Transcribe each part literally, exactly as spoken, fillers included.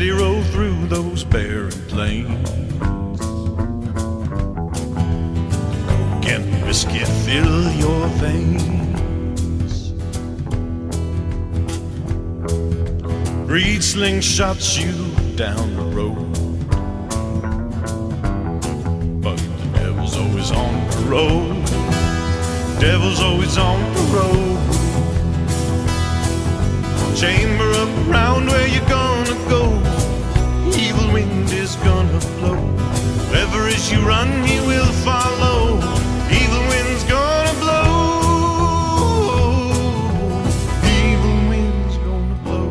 steady roll through those barren plains. Coke and whiskey fill your veins. Greed slingshots you down the road, but the devil's always on parole. Devil's always on parole. Chamber up around where you're gonna go. Evil wind is gonna blow. Wherever as you run, he will follow. Evil wind's gonna blow. Evil wind's gonna blow.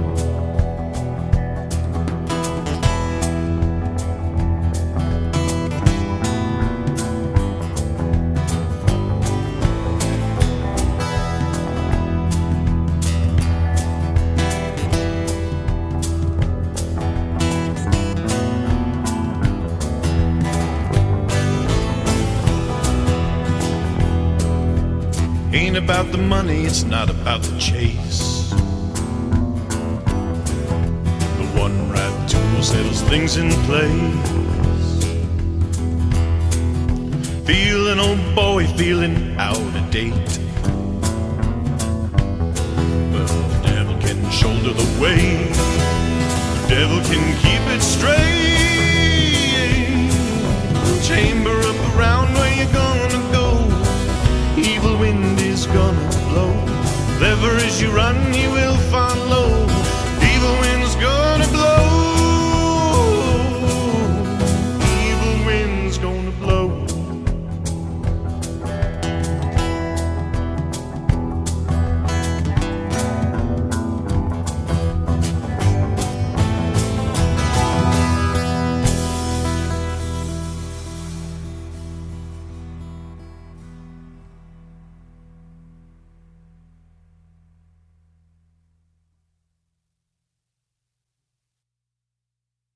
Ain't about the money, it's not about the chase. The one right tool settles things in place. Feeling, old boy, feeling out of date. Well, the devil can shoulder the weight. The devil can keep it straight. Chamber up around where you're gonna go. Evil wind is gonna blow. Wherever as you run, he will